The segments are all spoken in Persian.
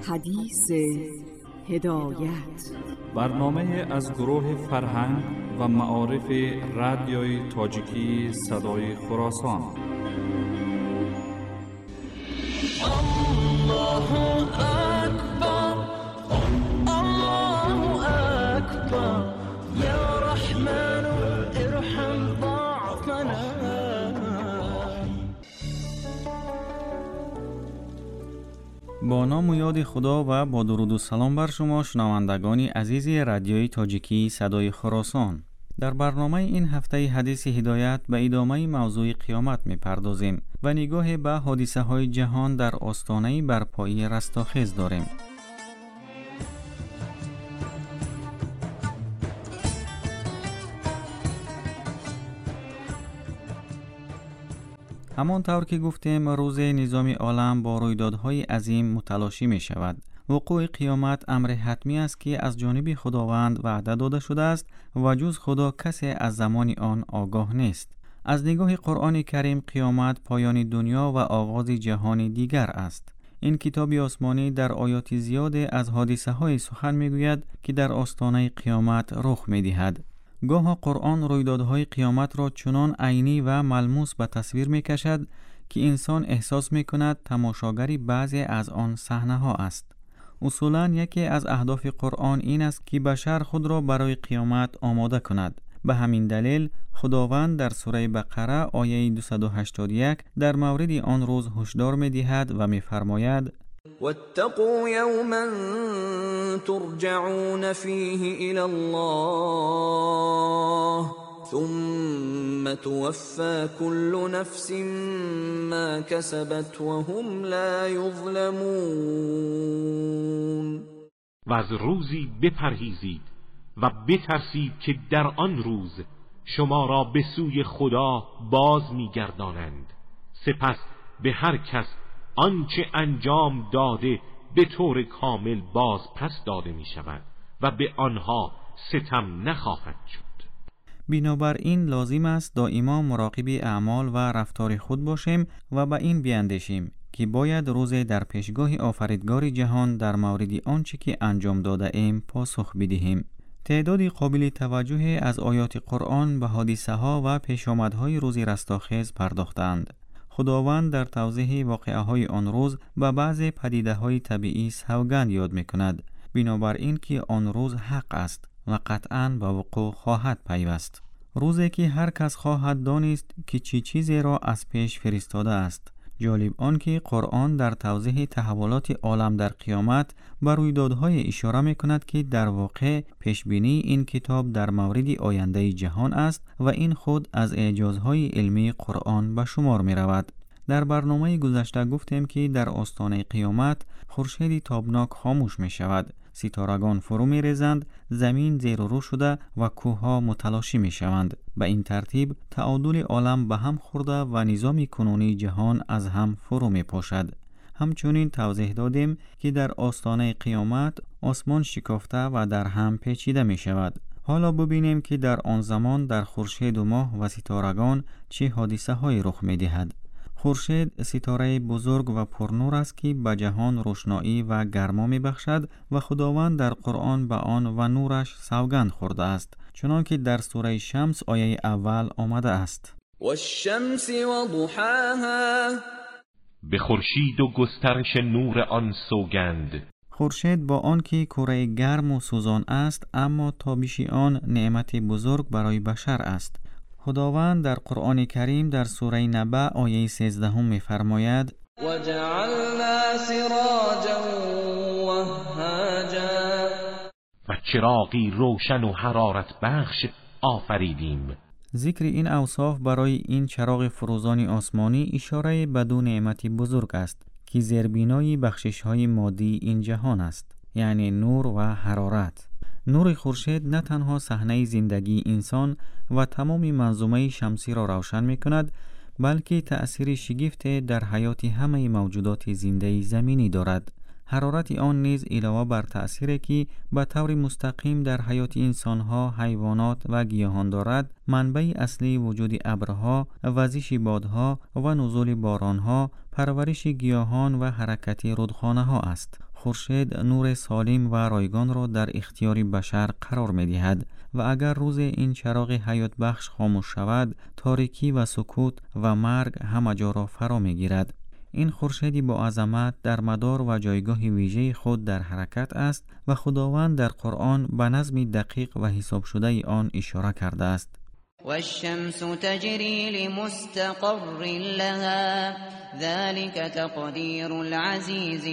حدیث هدایت، برنامه از گروه فرهنگ و معارف رادیوی تاجیکی صدای خراسان. الله اکبر، الله اکبر، یا رحمن ارحم ضعفنا. با نام و یاد خدا و با درود و سلام بر شما شنوندگان عزیز رادیوی تاجیکی صدای خراسان. در برنامه این هفته حدیث هدایت به ادامه موضوع قیامت می‌پردازیم و نگاه به حادثه‌های جهان در آستانه برپایی رستاخیز داریم. همانطور که گفتیم، روز نظام عالم با رویدادهای عظیم متلاشی می شود. وقوع قیامت امر حتمی است که از جانب خداوند وعده داده شده است و جز خدا کسی از زمان آن آگاه نیست. از نگاه قرآن کریم قیامت پایان دنیا و آغاز جهان دیگر است. این کتاب آسمانی در آیات زیاد از حادثه های سخن می گوید که در آستانه قیامت رخ می دهد. گاه قرآن رویدادهای قیامت را چنان عینی و ملموس به تصویر می کشد که انسان احساس می کند تماشاگری بعضی از آن صحنه ها است. اصولاً یکی از اهداف قرآن این است که بشر خود را برای قیامت آماده کند. به همین دلیل خداوند در سوره بقره آیه 281 در مورد آن روز هشدار می دهد و می فرماید: واتقوا یوما ترجعون فیه الی الله ثم توفى كل نفس ما كسبت وهم لا يظلمون. و از روزی بپرهیزید و بترسید که در آن روز شما را به سوی خدا باز می‌گردانند، سپس به هر کس آنچه انجام داده به طور کامل باز پس داده می شود و به آنها ستم نخواهد شد. بنابراین لازم است دائما مراقب اعمال و رفتار خود باشیم و به این بیاندیشیم که باید روز در پیشگاه آفریدگار جهان در مورد آنچه که انجام داده ایم پاسخ بدهیم. تعدادی قابل توجه از آیات قرآن به حادثه ها و پیشامدهای روز رستاخیز پرداختند. خداوند در توضیح واقعه های آن روز به بعض پدیده های طبیعی سوگند یاد می کند، بنابراین که آن روز حق است و قطعاً به وقوع خواهد پیوست. روزی که هر کس خواهد دانست که چه چیزی را از پیش فرستاده است. جالب آن که قرآن در توضیح تحولات عالم در قیامت بر رویدادهای اشاره می کند که در واقع پیشبینی این کتاب در مورد آینده جهان است و این خود از اعجازهای علمی قرآن به شمار می رود. در برنامه گذشته گفتیم که در آستانه قیامت خورشید تابناک خاموش می شود، ستارگان فرو می ریزند، زمین زیر و رو شده و کوهها متلاشی می شوند. به این ترتیب تعادل عالم به هم خورده و نظام کنونی جهان از هم فرو می پاشد. همچنین توضیح دادیم که در آستانه قیامت آسمان شکافته و در هم پیچیده می شود. حالا ببینیم که در آن زمان در خورشید و ماه و ستارگان چه حادثه های رخ می دهد. خورشید ستاره بزرگ و پرنور است که به جهان روشنایی و گرما می بخشد و خداوند در قرآن به آن و نورش سوگند خورده است، چنان که در سوره شمس آیه اول آمده است: والشمس وضحاها. به خورشید و گسترش نور آن سوگند. خورشید با آن که کره گرم و سوزان است، اما تابش آن نعمت بزرگ برای بشر است. خداوند در قرآن کریم در سوره نبأ آیه 13 می‌فرماید: وجعلنا سراجا وهاجا. و چراغی روشن و حرارت بخش آفریدیم. ذکر این اوصاف برای این چراغ فروزان آسمانی اشاره به دو نعمت بزرگ است که زیربنای بخشش‌های مادی این جهان است، یعنی نور و حرارت. نور خورشید نه تنها صحنه زندگی انسان و تمام منظومه شمسی را روشن می کند، بلکه تأثیر شگفتی در حیات همه موجودات زنده زمینی دارد. حرارت آن نیز علاوه بر تأثیری که به طور مستقیم در حیات انسانها، حیوانات و گیاهان دارد، منبع اصلی وجود ابرها، وزش بادها و نزول بارانها، پرورش گیاهان و حرکت رودخانه‌ها است. خورشید نور سالم و رایگان را در اختیار بشر قرار می دهد و اگر روز این چراغ حیات بخش خاموش شود، تاریکی و سکوت و مرگ همه جا را فرا می گیرد. این خورشیدی با عظمت در مدار و جایگاه ویژه خود در حرکت است و خداوند در قرآن به نظم دقیق و حساب شده آن اشاره کرده است. والشمس تجری لمستقر لها ذلك تقدیر العزیز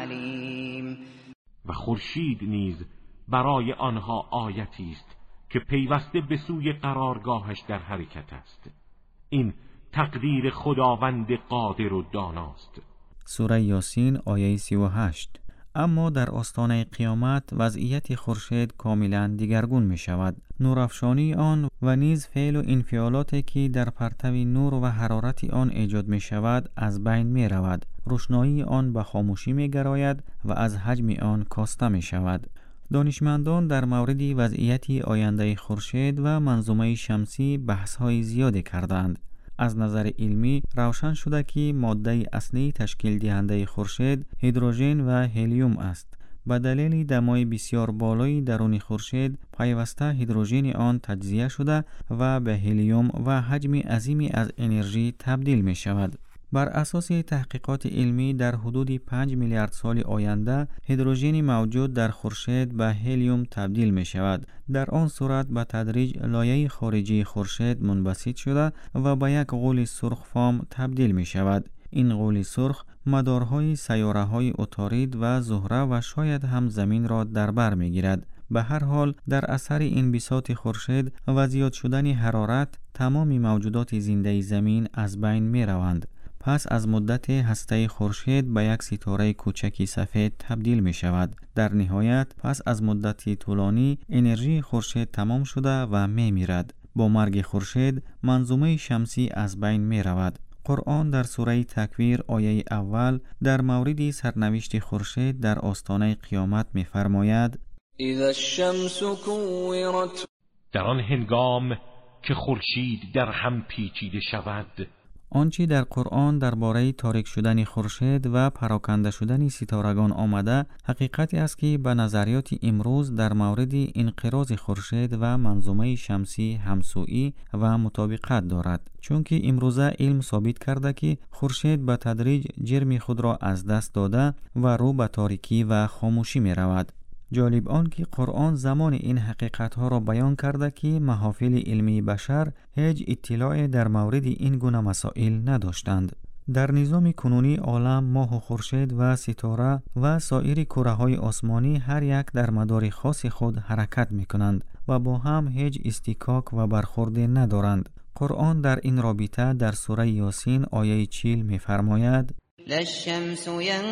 العلیم. و خورشید نیز برای آنها آیتی است که پیوسته به سوی قرارگاهش در حرکت است. این تقدیر خداوند قادر و داناست. سوره یاسین آیه 38. اما در آستانه قیامت وضعیت خورشید کاملا دیگرگون می شود. نورافشانی آن و نیز فعل و انفعالاتی که در پرتو نور و حرارت آن ایجاد می شود از بین می رود. روشنایی آن به خاموشی می گراید و از حجم آن کاسته می شود. دانشمندان در مورد وضعیت آینده خورشید و منظومه شمسی بحث‌های زیادی کردند. از نظر علمی روشن شده که ماده اصلی تشکیل دهنده خورشید هیدروژن و هلیوم است. به دلیل دمای بسیار بالای درون خورشید پیوسته هیدروژن آن تجزیه شده و به هلیوم و حجم عظیمی از انرژی تبدیل می شود. بر اساس تحقیقات علمی در حدود 5 میلیارد سال آینده هیدروژن موجود در خورشید به هلیوم تبدیل می شود. در آن صورت به تدریج لایه خارجی خورشید منبسط شده و به یک غول سرخ فام تبدیل می شود. این غول سرخ مدارهای سیاره‌های عطارد و زهره و شاید هم زمین را در بر می گیرد. به هر حال در اثر انبساط خورشید و زیاد شدن حرارت تمام موجودات زنده زمین از بین می روند. پس از مدت هسته خورشید به یک ستاره کوچکی سفید تبدیل می شود. در نهایت پس از مدتی طولانی انرژی خورشید تمام شده و می میرد. با مرگ خورشید منظومه شمسی از بین می رود. قرآن در سوره تکویر آیه اول در مورد سرنوشت خورشید در آستانه قیامت می فرماید: اذا الشمس كورت، در آن هنگام که خورشید در هم پیچیده شود. آنچه در قرآن درباره تاریک شدن خورشید و پراکنده شدن ستارگان آمده حقیقتی است که به نظریات امروز در مورد انقراض خورشید و منظومه شمسی همسویی و مطابقت دارد، چون که امروزه علم ثابت کرده که خورشید به تدریج جرم خود را از دست داده و رو به تاریکی و خاموشی می رود. جالب آن که قرآن زمان این حقیقت ها را بیان کرده که محافل علمی بشر هیچ اطلاع در مورد این گونه مسائل نداشتند. در نظام کنونی عالم ماه و خورشید و ستاره و سایر کره های آسمانی هر یک در مدار خاص خود حرکت می کنند و با هم هیچ استکاک و برخورد ندارند. قرآن در این رابطه در سوره یاسین آیه 40 می فرماید: لا الشمس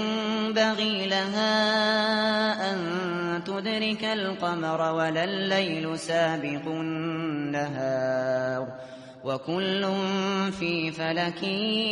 ينبغي لها أن تدرك القمر ولا الليل سابق النهار وكل في فلك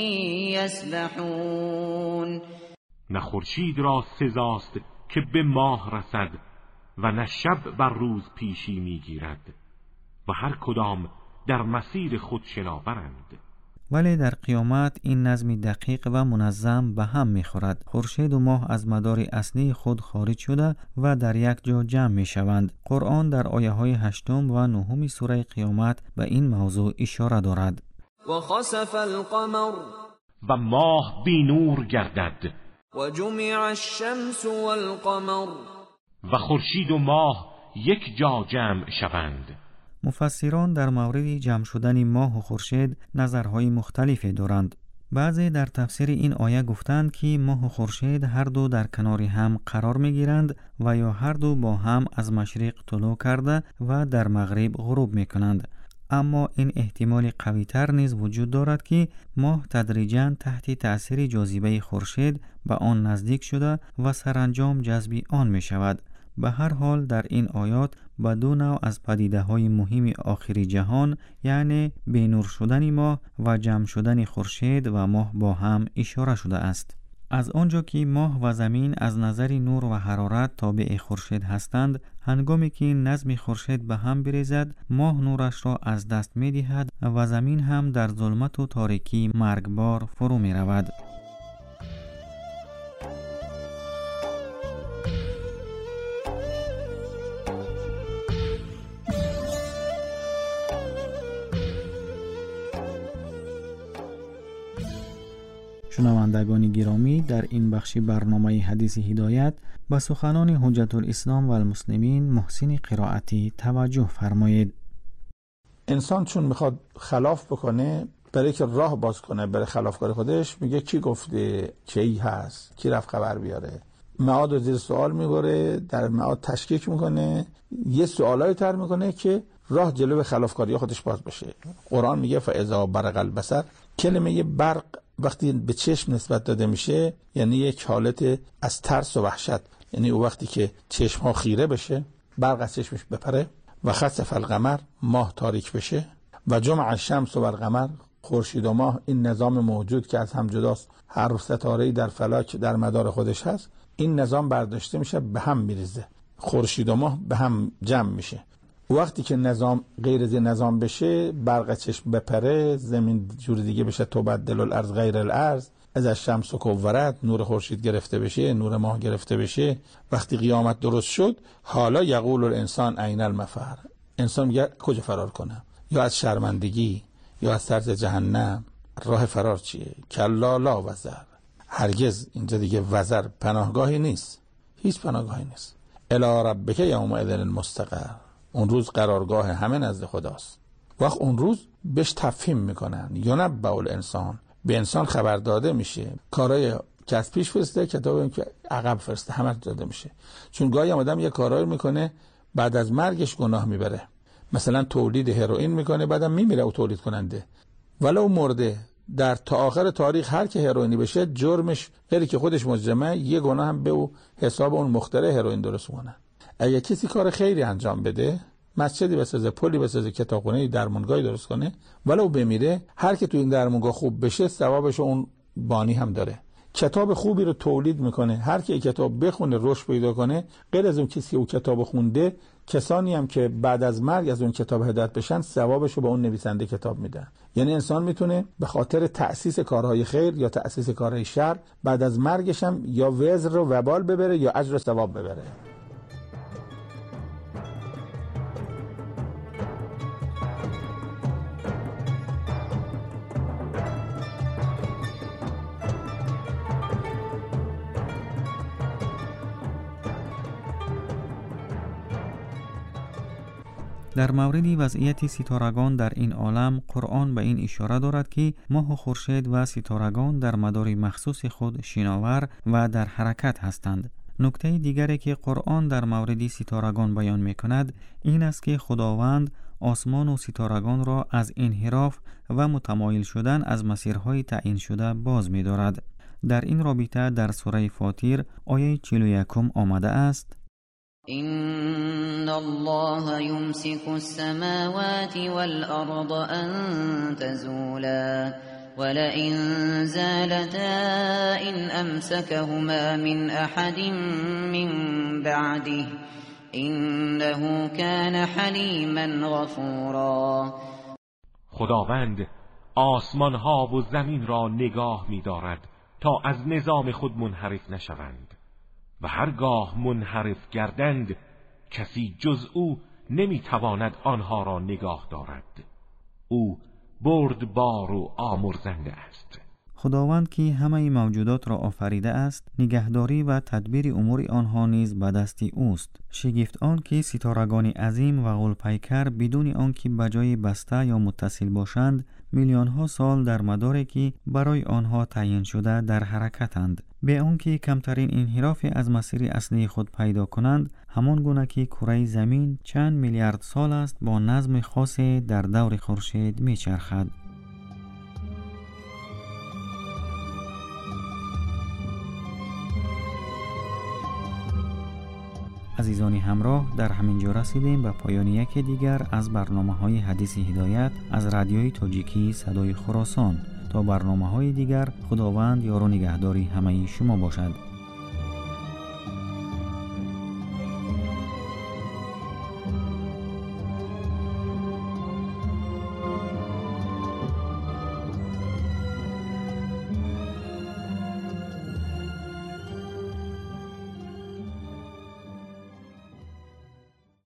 يسبحون. نه خورشید را سزاست که به ماه رسد و نه شب بر روز پیشی میگیرد و هر کدام در مسیر خود شناورند. ولی در قیامت این نظم دقیق و منظم به هم می‌خورد. خورشید و ماه از مدار اصلی خود خارج شده و در یک جا جمع می‌شوند. قرآن در آیه‌های 8 و 9 سوره قیامت به این موضوع اشاره دارد. و خسف القمر، و ماه بی نور گردد. و جمع الشمس والقمر، و خورشید و ماه یک جا جمع شوند. مفسران در مورد جمع شدن ماه و خورشید نظرهای مختلفی دارند. بعضی در تفسیر این آیه گفتند که ماه و خورشید هر دو در کنار هم قرار می گیرند و یا هر دو با هم از مشرق طلوع کرده و در مغرب غروب می کنند. اما این احتمال قوی تر نیز وجود دارد که ماه تدریجاً تحت تأثیر جاذبه خورشید به آن نزدیک شده و سرانجام جذب آن می شود. به هر حال در این آیات به دو نوع از پدیده های مهم آخری جهان یعنی بینور شدن ماه و جمع شدن خورشید و ماه با هم اشاره شده است. از آنجا که ماه و زمین از نظر نور و حرارت تابع خورشید هستند، هنگامی که نظم خورشید به هم بریزد ماه نورش را از دست می دهد و زمین هم در ظلمت و تاریکی مرگبار فرو می رود. شنوندگان گرامی، در این بخش برنامه حدیث هدایت به سخنان حجت الاسلام و المسلمین محسن قرائتی توجه فرمایید. انسان چون میخواد خلاف بکنه، برای که راه باز کنه برای خلافکاری خودش، میگه کی گفته، کی هست، کی رفت خبر بیاره، معاد رو زیر سوال میبره، در معاد تشکیک میکنه، یه سوالای طرح میکنه که راه جلو خلافکاری خودش باز بشه. قرآن میگه فاذا برق البصر، کلمه برق وقتی به چشم نسبت داده میشه یعنی یک حالت از ترس و وحشت، یعنی او وقتی که چشم ها خیره بشه، برق از چشمش بپره، و خسف القمر، ماه تاریک بشه، و جمع الشمس و القمر، خورشید و ماه، این نظام موجود که از هم جداست، هر ستاره‌ای در فلک در مدار خودش هست، این نظام برداشته میشه به هم میریزه، خورشید و ماه به هم جمع میشه. وقتی که نظام غیر از نظام بشه، برق چشم بپره، زمین جور دیگه بشه، تبدل الارض غیر الارض، از الشمس کورت، نور خورشید گرفته بشه، نور ماه گرفته بشه، وقتی قیامت درست شد، حالا یقول الانسان این المفر، انسان میگه کجا فرار کنم، یا از شرمندگی یا از ترس جهنم، راه فرار چیه؟ کلا لا وزر، هرگز اینجا دیگه وزر پناهگاهی نیست، هیچ پناهگاهی نیست. الی ربک یومئذ المستقر، اون روز قرارگاه همه نزد خداست. وقت اون روز بهش تفهیم میکنن، ینبأ الانسان، به انسان خبر داده میشه، کارهای که از پیش فرسته، کتابی که عقب فرسته، همه داده میشه. چون گاهی آدم یه کارایی میکنه بعد از مرگش گناه میبره، مثلا تولید هروئین میکنه بعدم میمیره او تولید کننده، ولو مرده در تا آخر تاریخ هر که هروئینی بشه، جرمش غیر که خودش مجرمه، یه گناه هم به او حساب اون مخترع هروئین درست کنه. اگه کسی کار خیری انجام بده، مسجدی بسازه، پلی بسازه، کتابخونه، درمانگاهی درست کنه، ولو بمیره، هر که تو این درمانگاه خوب بشه ثوابش اون بانی هم داره. کتاب خوبی رو تولید میکنه، هر کی کتاب بخونه رشد پیدا کنه، غیر از اون کسی که اون کتاب خونده، کسانی هم که بعد از مرگ از اون کتاب هدایت بشن، ثوابش رو به اون نویسنده کتاب میدن. یعنی انسان میتونه به خاطر تأسیس کارهای خیر یا تأسیس کارهای شر، بعد از مرگش هم یا وزر و وبال ببره یا اجر و ثواب ببره. در مورد وضعیت ستارگان در این عالم، قرآن به این اشاره دارد که ماه و خورشید و ستارگان در مدار مخصوص خود شناور و در حرکت هستند. نکته دیگری که قرآن در مورد ستارگان بیان می کند این است که خداوند آسمان و ستارگان را از انحراف و متمایل شدن از مسیرهای تعیین شده باز می دارد. در این رابطه در سوره فاطر آیه 41 آمده است: إن الله يمسك السماوات والأرض أن تزولا ولئن زالتا إن أمسكهما من أحد من بعده إنه كان حليما غفورا. خداوند آسمان ها و زمین را نگاه می دارد تا از نظام خود منحرف نشوند، و هرگاه منحرف گردند کسی جز او نمیتواند آنها را نگاه دارد. او بردبار و آمرزنده است. خداوند که همه موجودات را آفریده است، نگهداری و تدبیر امور آنها نیز به دست اوست. شگفت آن که ستارگان عظیم و غول‌پیکر بدون آنکه بجای بسته یا متصل باشند، میلیون ها سال در مداری که برای آنها تعیین شده در حرکتند، به آنکه کمترین انحراف از مسیر اصلی خود پیدا کنند، همان گونه که کره زمین چند میلیارد سال است با نظم خاصی در دور خورشید میچرخد. عزیزانی همراه، در همین جا رسیدیم به پایان یکی دیگر از برنامه‌های حدیث هدایت از رادیوی تاجیکی صدای خراسان. تا برنامه‌های دیگر، خداوند یار و نگهداری همه شما باشد.